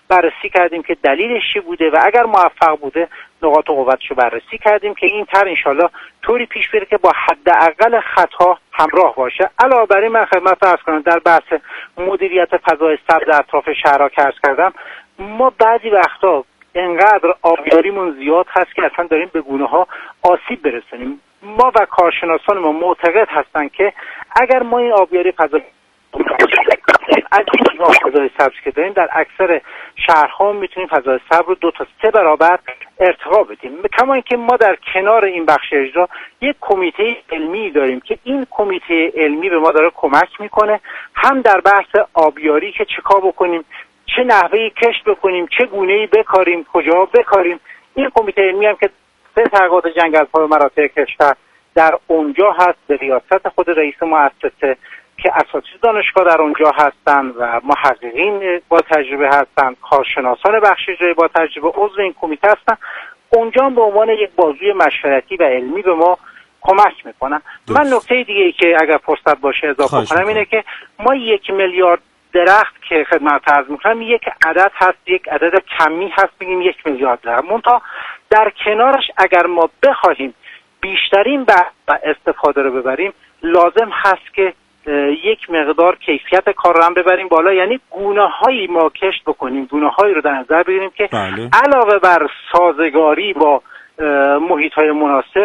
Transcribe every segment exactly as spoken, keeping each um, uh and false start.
بررسی کردیم که دلیلش چی بوده و اگر موفق بوده نقاط قوتش رو بررسی کردیم که این طرح انشالله طوری پیش بره که با حداقل خطا همراه باشه. علاوه بر این من خدمت عرض کنم در بحث مدیریت فضای سبز اطراف شهرها که عرض کردم، ما بعضی وقتا انقدر آبیاریمون زیاد هست که اصلا داریم به گونه ها آسیب برسونیم. ما و کارشناسان ما معتقد هستن که اگر ما این آبیاری فضای از این فضای سبز که داریم در اکثر شهرها میتونیم فضای سبز رو دو تا سه برابر ارتقا بدیم. کما اینکه ما در کنار این بخش اجرا یک کمیته علمی داریم که این کمیته علمی به ما داره کمک میکنه هم در بحث آبیاری که چیکار بکنیم، چه نحوهی کشت بکنیم، چه گونه‌ای بکاریم، کجا بکاریم. این کمیته علمی هم که سه تحقیقات جنگل‌ها و مراتع کشور در اونجا هست به ریاست خود رئیس مؤسسه که اساتید دانشگاه در اونجا هستن و محققین با تجربه هستن، کارشناسان بخش اجرایی با تجربه عضو این کمیته هستن. اونجا به عنوان یک بازوی مشورتی و علمی به ما کمک میکنن. من نکته دیگه ای که اگر فرصت باشه اضافه کنم اینه که ما یک میلیارد درخت که خدمت عرض میکنم یک عدد هست، یک عدد کمی هست، بگیم یک میلیارد درخت. منتها در کنارش اگر ما بخواهیم بیشترین و استفاده رو ببریم لازم هست که یک مقدار کیفیت کار رو هم ببریم بالا، یعنی گونه‌هایی ما کشت بکنیم، گونه‌هایی رو در نظر بگیریم که بله. علاوه بر سازگاری با محیط‌های مناسب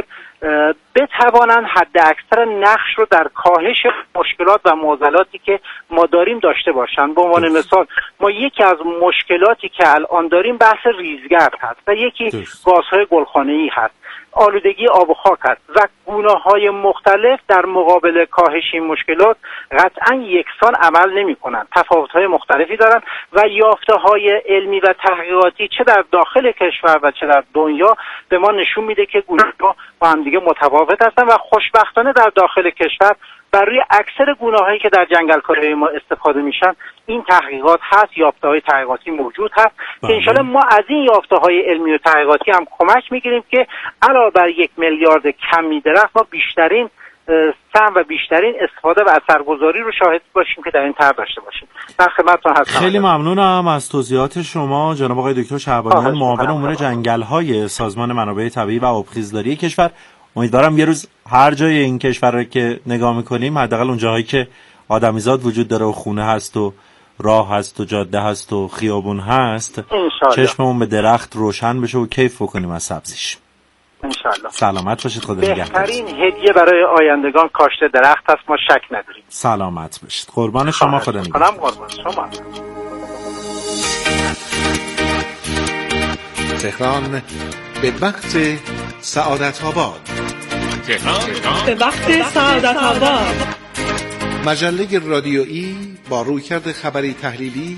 بتوانند حد اکثر نقش رو در کاهش مشکلات و معضلاتی که ما داریم داشته باشن. به عنوان مثال ما یکی از مشکلاتی که الان داریم بحث ریزگرد هست و یکی گازهای گلخانه‌ای هست، آلودگی آب و خاک است و گونه‌های مختلف در مقابل کاهش این مشکلات قطعاً یکسان عمل نمی‌کنند، تفاوت‌های مختلفی دارند و یافته‌های علمی و تحقیقاتی چه در داخل کشور و چه در دنیا به ما نشون میده که گونه‌ها با هم دیگه متفاوت هستند و خوشبختانه در داخل کشور بر روی اکثر گونه‌هایی که در جنگل‌کاری ما استفاده میشن این تحقیقات هست، یافته‌های تحقیقاتی موجود هست که انشالله ما از این یافته‌های علمی و تحقیقاتی هم کمک میگیریم که علاوه بر یک میلیارد کمی درخت ما بیشترین سهم و بیشترین استفاده و اثرگذاری رو شاهد باشیم که در این طرح داشته باشیم. در خدمتتون هستم. خیلی ممنونم از توضیحات شما جناب آقای دکتر شعبانیان، معاون امور جنگل‌های سازمان منابع طبیعی و آبخیزداری کشور. امیدوارم یه روز هر جای این کشور رو که نگاه می‌کنیم، حداقل اون جاهایی که آدمیزاد وجود داره و خونه هست و راه هست و جاده هست و خیابون هست، چشممون به درخت روشن بشه و کیف بکنیم از سبزیش. انشالله. سلامت باشید. خدا نگهدار. بهترین هدیه برای آیندگان کاشت درخت هست، ما شک نداریم. سلامت باشید. قربان شما. خدا نگهدار. قربان شما. تهران به وقت سعادت آباد. تهران به وقت سعادت آباد. مجله رادیویی با رویکرد خبری تحلیلی،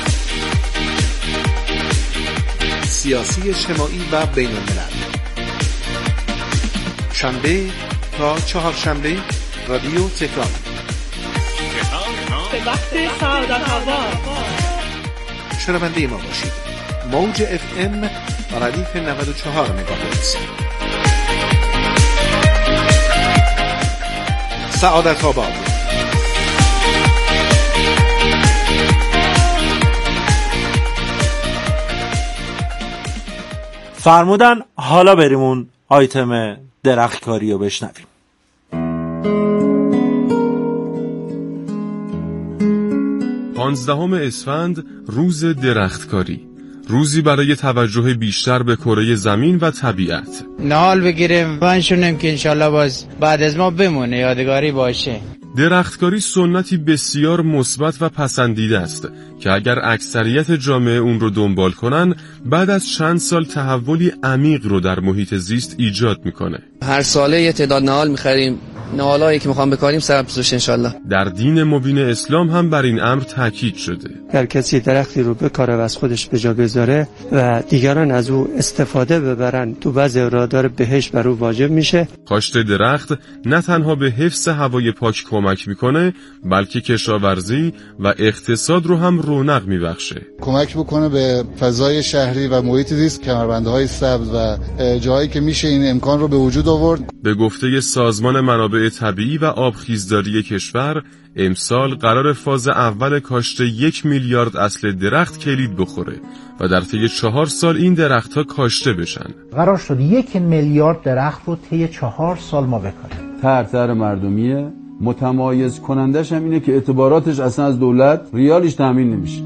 سیاسی، اجتماعی و بین الملل. شنبه تا چهارشنبه رادیو تهران. به وقت سعادت آباد. شنونده ما باشید. موج اف ام ردیف نود و چهار مگاهرتز. سعادت آباد. فرمودن حالا بریم اون آیتم درختکاری رو بشنویم. پانزدهم اسفند روز درختکاری، روزی برای توجه بیشتر به کره زمین و طبیعت. نهال بگیریم بنشونیم که انشالله باز بعد از ما بمونه، یادگاری باشه. درختکاری سنتی بسیار مثبت و پسندیده است که اگر اکثریت جامعه اون رو دنبال کنن، بعد از چند سال تحولی عمیق رو در محیط زیست ایجاد میکنه. هر ساله یه تعداد نهال میخریم، نهالایی که میخوام بکاریم سبز بشه انشالله. در دین مبین اسلام هم بر این امر تاکید شده. هر کسی درختی رو بکاره و از خودش به جا بذاره و دیگران از او استفاده ببرن، تو بعضی رادار بهشت بر او واجب میشه. کاشت درخت نه تنها به حفظ هوای پاک کمک میکنه، بلکه کشاورزی و اقتصاد رو هم رونق میبخشه. کمک بکنه به فضای شهری و محیط زیست، کمربندهای سبز و جاهایی که میشه این امکان رو به وجود آورد. به گفته سازمان منابع منابع طبیعی و آبخیزداری کشور امسال قرار فاز اول کاشت یک میلیارد اصل درخت کلید بخوره و در طی چهار سال این درخت‌ها کاشته بشن. قرار شد یک میلیارد درخت رو طی چهار سال ما بکاریم. طرح مردمیه، متمایز کنندش هم اینه که اعتباراتش اصلا از دولت ریالش تامین نمیشه.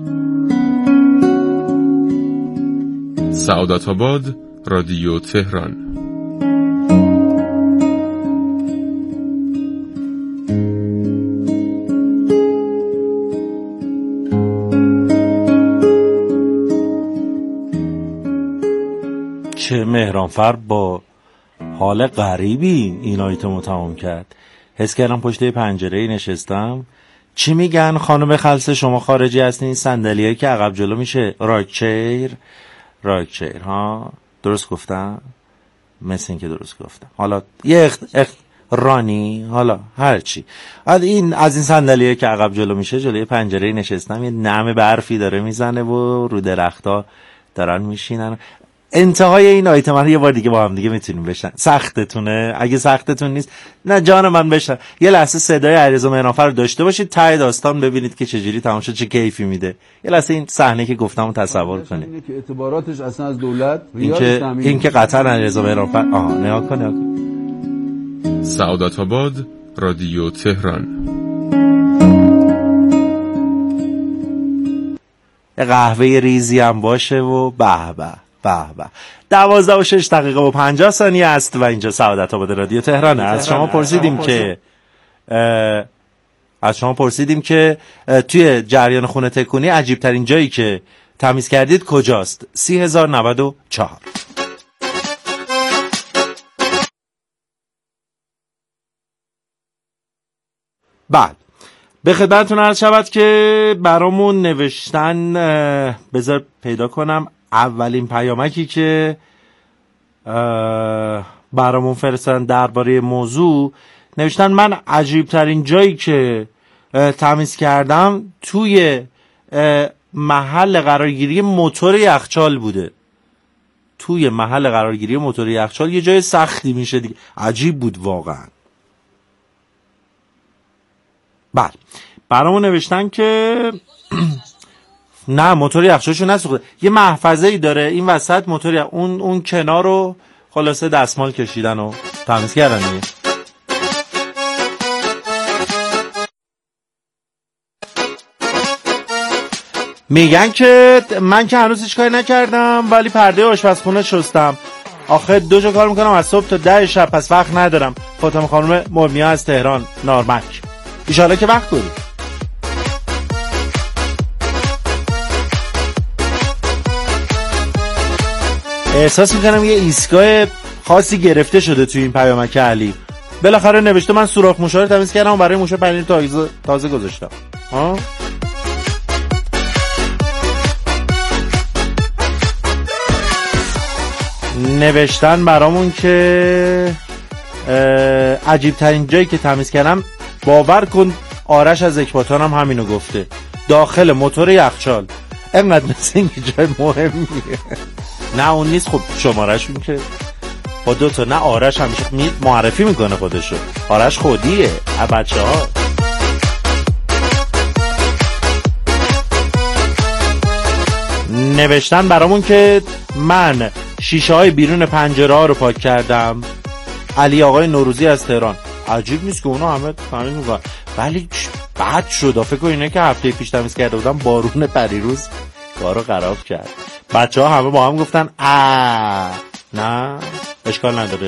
سعادت آباد، رادیو تهران. چه مهرانفر با حال غریبی این آیتمو تمام کرد. حس کردم پشت پنجره نشستم. چی میگن خانم خلصه شما خارجی هستین؟ صندلیایی که عقب جلو میشه راکچیر راکچیر ها، درست گفتم؟ مثل این که درست گفتم. حالا یه اخت... اخت... رانی حالا هرچی از این از این صندلیایی که عقب جلو میشه جلوی پنجره نشستم. یه نم برفی داره میزنه و رو درختا دارن میشینن. انتهای این آیتم رو یه بار دیگه با هم دیگه میتونیم بشن. سختتونه؟ اگه سختتون نیست نه جان من بشن. یه لحظه صدای علیرضا مهرانفر رو داشته باشید ته داستان ببینید که چجوری تمام شد، چه کیفی میده. یه لحظه این صحنه که گفتم رو تصور کنید. اینه که اعتباراتش اصلا از دولت این که این که قطعا علیرضا مهرانفر آها نگاه کن نگاه کن. سعادت آباد، رادیو تهران. قهوه ریزی هم باشه و به به به به. دوازده و شش دقیقه و پنجاه ثانیه است و اینجا سعادت آباد رادیو تهران. از شما پرسیدیم که از شما پرسیدیم که توی جریان خونه تکونی عجیب ترین جایی که تمیز کردید کجاست؟ سی هزار و نود و چهار. بعد به خدمتتون عرض شود که برامون نوشتن، بذار پیدا کنم اولین پیامکی که برامون فرستادن درباره موضوع. نوشتن من عجیب ترین جایی که تمیز کردم توی محل قرارگیری موتور یخچال بوده. توی محل قرارگیری موتور یخچال یه جای سختی میشه دیگه. عجیب بود واقعا. بله برامون نوشتن که نه موتور یخچالشو نسوخته، یه محفظه‌ای داره این وسط موتور یخ... اون اون کنار رو خلاصه دستمال کشیدن و تمیز کردن دیگه. میگن که من که هنوز هیچ کاری نکردم ولی پرده آشپزخونه شستم. آخه دو جا کار میکنم از صبح تا ده شب، پس وقت ندارم. فاطمه خانم مرمیا از تهران نارمک. ایشالا که وقت کنید. احساس میکنم یه ایستگاه خاصی گرفته شده توی این پیامک علی. بالاخره نوشته من سوراخ موشه رو تمیز کردم و برای موشه پنیر تازه تازه گذاشتم. ها نوشتن برامون که عجیب ترین جایی که تمیز کردم، باور کن آرش از اکباتان هم همینو گفته، داخل موتور یخچال. اینقدر مثل این که جای مهمیه. نه اون نیست. خب شمارهشون که با دوتا نه آرش همیشه معرفی میکنه خودشو. آرش خودیه از بچه ها. نوشتن برامون که من شیشه های بیرون پنجره ها رو پاک کردم. علی آقای نوروزی از تهران. عجیب نیست که اونا همه تمیز میکنن ولی بد شد. فکر کنم اینا که هفته پیش تمیز کرده بودن بارون پریروز کارو خراب کرد. بچه ها همه با هم گفتن آ نه اشکال نداره.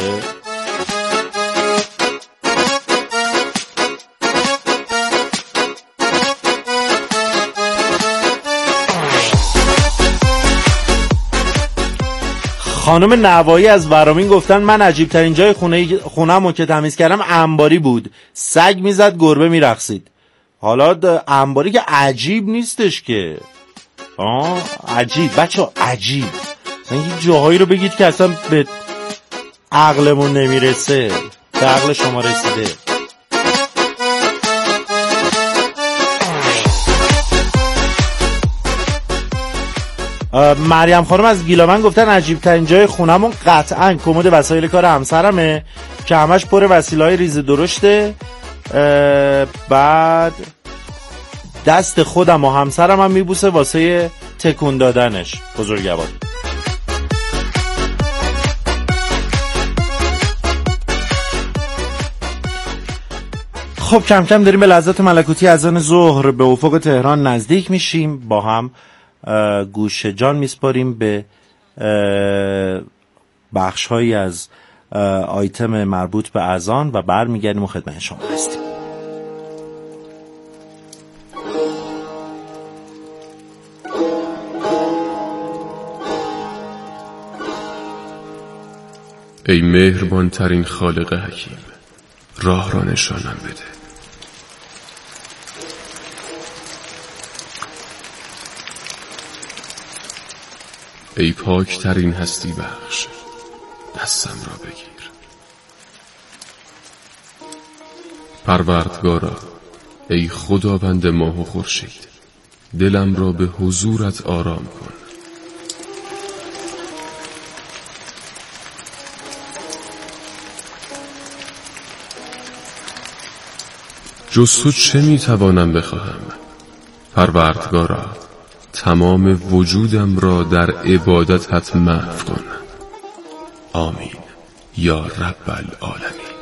خانم نوایی از ورامین گفتن من عجیب ترین جای خونه خونه‌مو که تمیز کردم انباری بود. سگ میزد گربه میرقصید. حالا انباری که عجیب نیستش که. آه عجیب بچه عجیب. این جاهایی رو بگید که اصلا به عقلمون نمیرسه. به عقل شما رسیده. مریم خانم از گیلامن گفتن عجیب ترین جای خونمون قطعا کمد وسایل کار همسرمه. که همش پر وسیله‌های ریز درشته. بعد دست خودم و همسرم هم میبوسه واسه تکون دادنش. بزرگوار. خب کم کم داریم به لحظات ملکوتی اذان ظهر به افق تهران نزدیک میشیم. با هم گوش جان میسپاریم به بخش هایی از آیتم مربوط به اذان و برمیگردیم و خدمت شما هستیم. ای مهربان ترین خالق حکیم، راه را نشانم بده. ای پاک ترین هستی بخش، دستم را بگیر. پروردگارا، ای خداوند ماه و خورشید، دلم را به حضورت آرام کن. جز تو چه میتوانم بخواهم؟ پروردگارا، تمام وجودم را در عبادتت محو کن. آمین یا رب العالمین.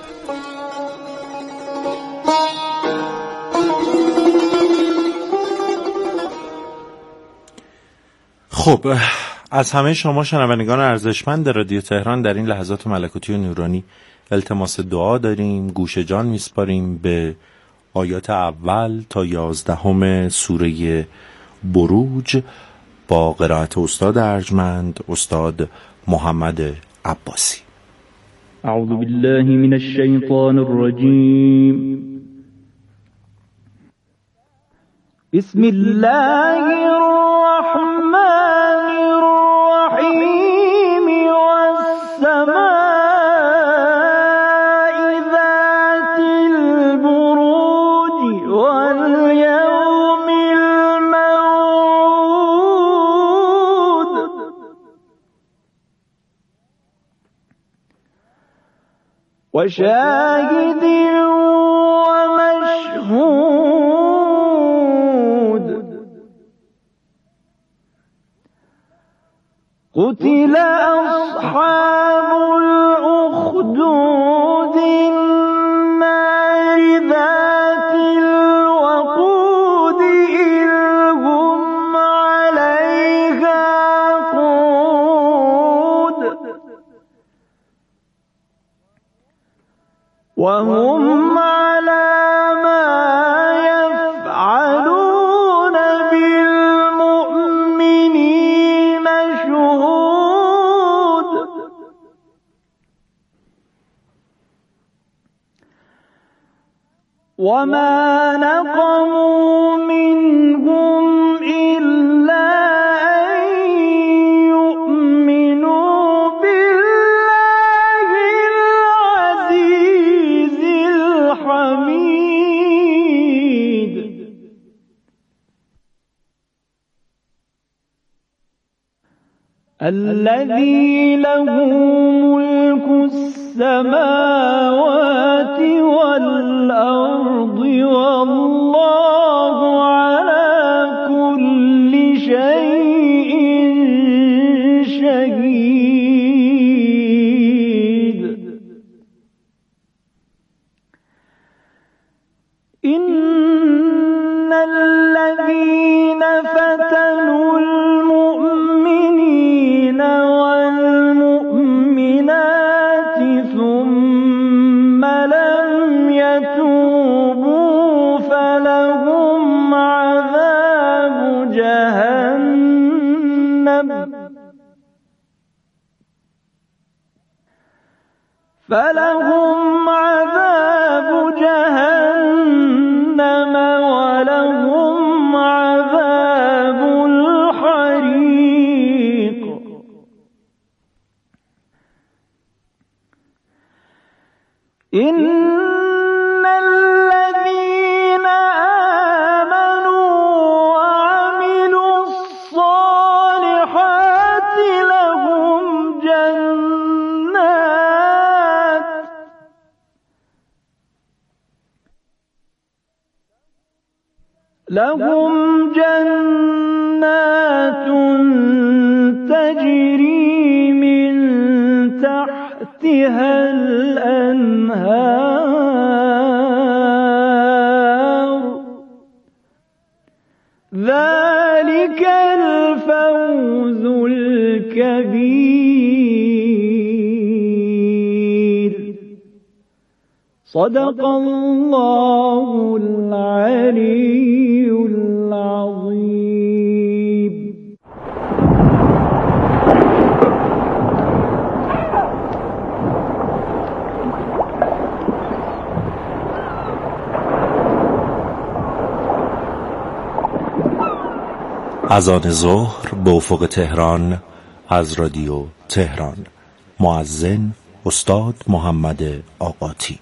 خب از همه شما شنوندگان ارزشمند رادیو تهران در این لحظات ملکوتی و نورانی التماس دعا داریم. گوش جان میسپاریم به آیات اول تا یازدهم سوره بروج با قرائت استاد ارجمند استاد محمد عباسی. اعوذ بالله من الشیطان الرجیم. بسم الله الرحمن الرحیم. والسماء ذات البروج واليوم الموعود وشاهد ومشهود. قتل أصحاب الأخدود النار ذات الوقود إذ هم عليها قعود وهم على ما يفعلون بالمؤمنين شهود. وما نقموا منهم إلا أن يؤمنوا بالله العزيز الحميد الذي له ملك السماوات والأرض والله على كل شيء شهيد. إن الذين فتنوا المؤمنين والمؤمنات ثم لم يتوبوا فلهم عذاب جهنم فلهم عذاب جهنم ولهم عذاب الحريق. إن الذين آمنوا وعملوا الصالحات لهم جنات لهم جنات تجري من تحتها الأنهار ذلك الفوز الكبير صدق الله العلي العظيم. اذان ظهر به افق تهران از رادیو تهران. مؤذن استاد محمد آقاتی.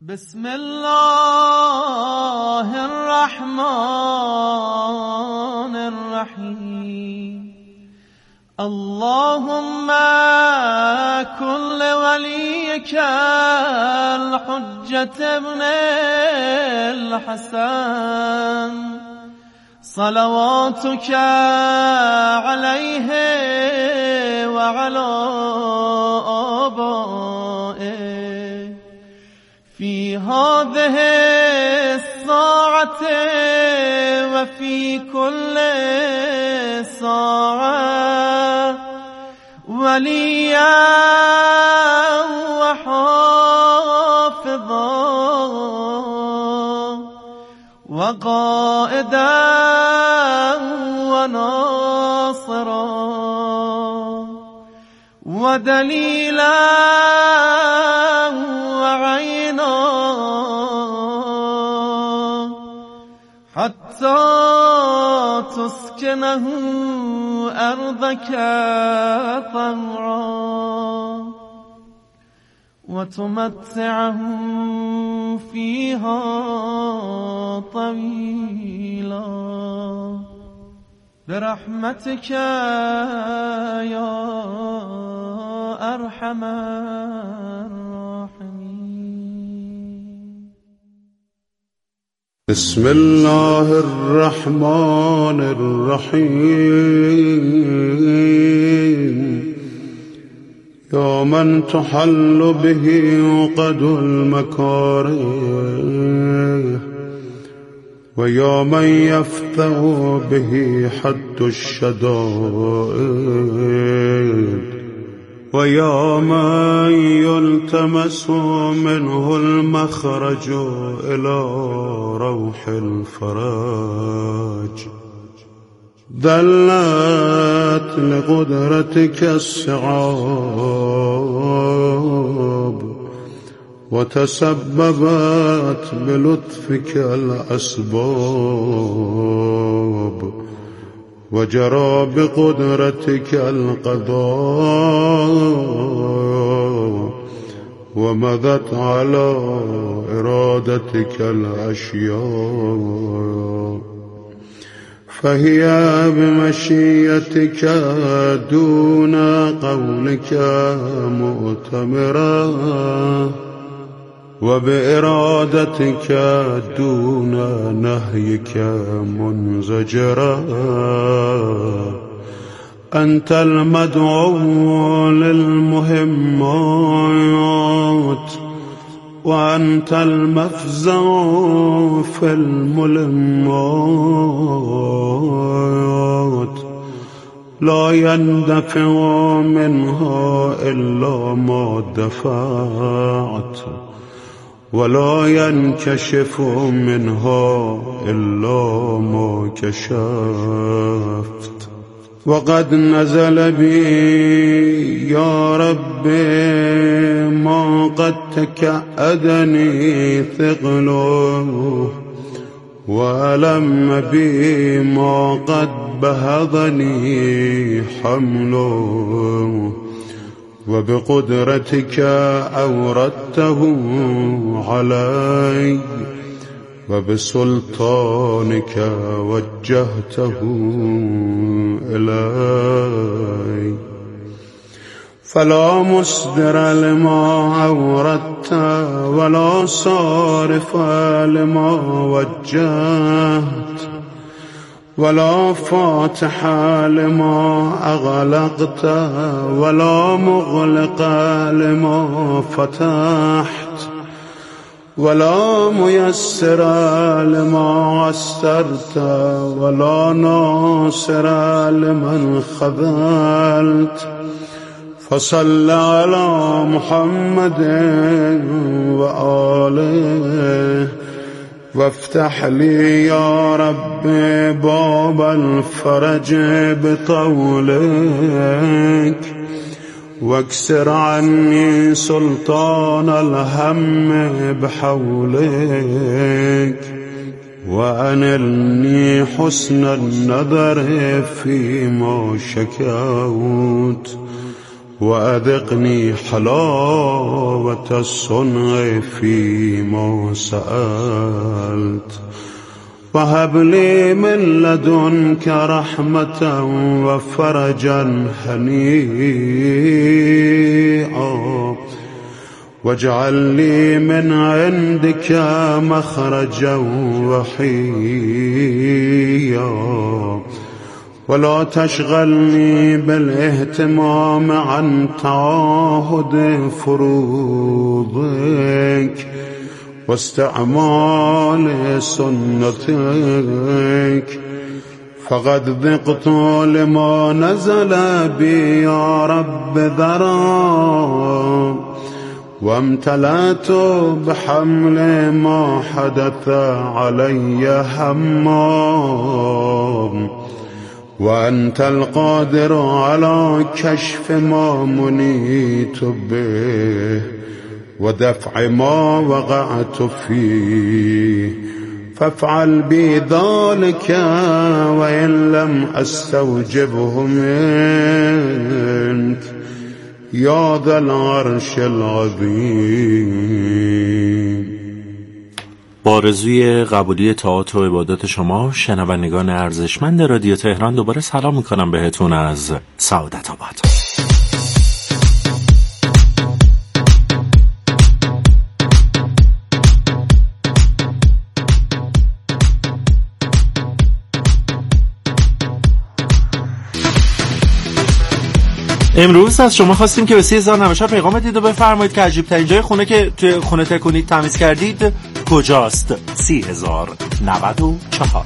بسم الله الرحمن الرحیم اللهم كن لوليك الحجة ابن الحسن صلواتك عليه وعلى آبائه في هذه الساعة وفي كل ساعة وليا وحافظا وقائدا وناصرا ودليلا وعينا حتى تسكنه أرضك طوعا وتمتعه فيها طويلا برحمتك يا أرحم الراحمين. بسم الله الرحمن الرحيم يا من تحل به عقد المكاره ويا من يفتح به حد الشدائد ويا من يلتمس منه المخرج إلى روح الفرج دلت لقدرتك الصعاب وتسببت بلطفك الأسباب وجرى بقدرتك القضاء ومضت على إرادتك الأشياء فهي بمشيتك دون قولك مؤتمرا وبإرادتك دون نهيك منزجرا أنت المدعو للمهمات وأنت المفزع في الملمات لا يندفع منها إلا ما دفعت ولا ينكشف منها إلا ما كشفت وقد نزل بي يا ربي ما قد تكأدني ثقله وألم بي ما قد بهضني حمله وبقدرتك أوردته علي وبسلطانك وجهته إلي فلا مصدر لما أوردت ولا صارف لما وجهت ولا فاتح لما أغلقت ولا مغلق لما فتحت ولا ميسر لما عسرت ولا ناصر لمن خذلت فصل على محمد وآله وافتح لي يا رب باب الفرج بطولك واكسر عني سلطان الهم بحولك وأنلني حسن النظر فيما شكوت وأذقني حلاوة الصنع فيما سألت وهب لي من لدنك رحمة وفرجا هنيئا واجعل لي من عندك مخرجا وحيا ولا تشغلني بالاهتمام عن تعاهد فروضك واستعمال سنتك فقد ذقت لما نزل بي يا رب ذرا وامتلأت بحمل ما حدث علي هما وأنت القادر على كشف ما منيت به ودفع ما وقعت فيه فافعل بي ذلك وإن لم أستوجبه منك یا ذا العرش العظیم. با آرزوی قبولی طاعات و عبادات شما شنوندگان ارزشمند رادیو تهران دوباره سلام میکنم بهتون از سعادت آباد. امروز از شما خواستیم که به سی هزار و نود و چهار پیغام بدید و بفرمایید که عجیب ترین جای خونه که توی خونه تکونید تمیز کردید کجاست؟ سی هزار و نود و چهار.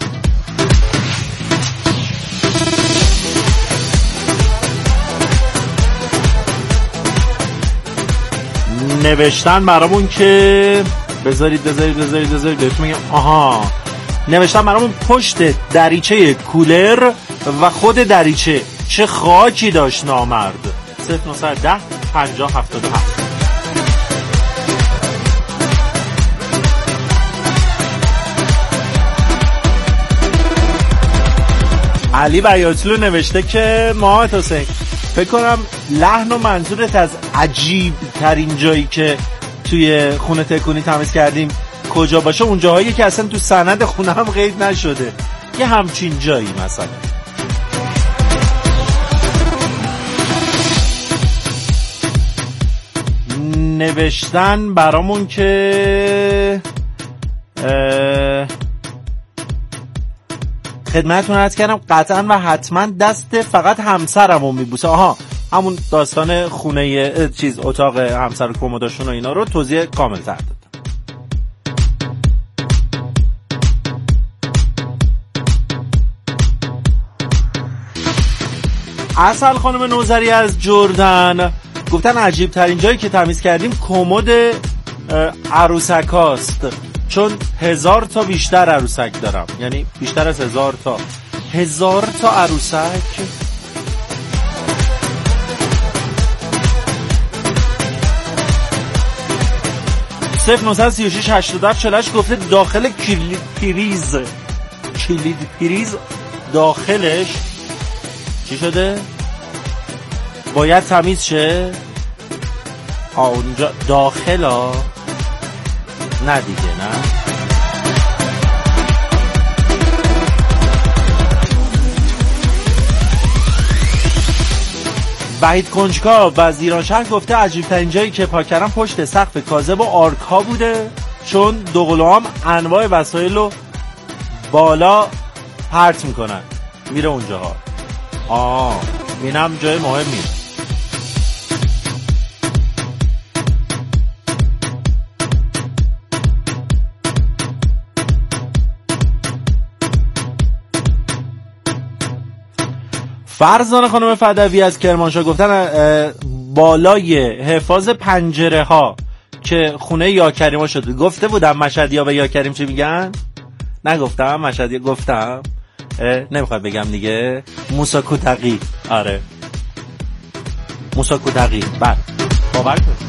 نوشتن برامون که بذارید بذارید بذارید بذارید بهتون میگم. آها، نوشتن برامون پشت دریچه کولر و خود دریچه چه خاکی داشت نامرد. صفر نهصد و ده پنجاه هفتاد و هفت. علی بیاتلو نوشته که محمد حسین فکر کنم لحن و منظورت از عجیب ترین جایی که توی خونه تکونی تمیز کردیم کجا باشه اون جاهایی که اصلا تو سند خونه هم قید نشده، یه همچین جایی مثلا. نوشتن برامون که خدمتتون عرض کردم قطعا و حتما دست فقط همسرمو میبوسه. آها، همون داستان خونه چیز اتاق همسر کمداشون و اینا رو توضیح کامل تر داد. اصل خانم نوذری از جردن گفتن عجیب ترین جایی که تمیز کردیم کمد عروسکاست، چون هزار تا بیشتر عروسک دارم، یعنی بیشتر از هزار تا هزار تا عروسک. صفر نهصد و سی و شش هشتاد و هفت چهل و هشت گفته داخل کلید پریز کلید پریز داخلش چی شده؟ باید تمیز شه؟ آه اونجا داخل ها؟ نه دیگه نه. وحید کنجکا از ایران شهر گفته عجیب ترین جایی که پاک کردم پشت سقف کاذب و آرک ها بوده، چون دوقلوام انواع وسایل رو بالا پرت میکنن میره اونجاها. آه اینم جای مهمی. فرزانه خانم فدوی از کرمانشاه گفتن بالای حفاظ پنجره ها که خونه یا کریما شده. گفته بودم مشهدی ها به یا کریم چی میگن؟ نگفتم مشهدی گفتم؟ نمیخواد بگم دیگه. موسی کودقی. آره موسی کودقی. بله باور کن.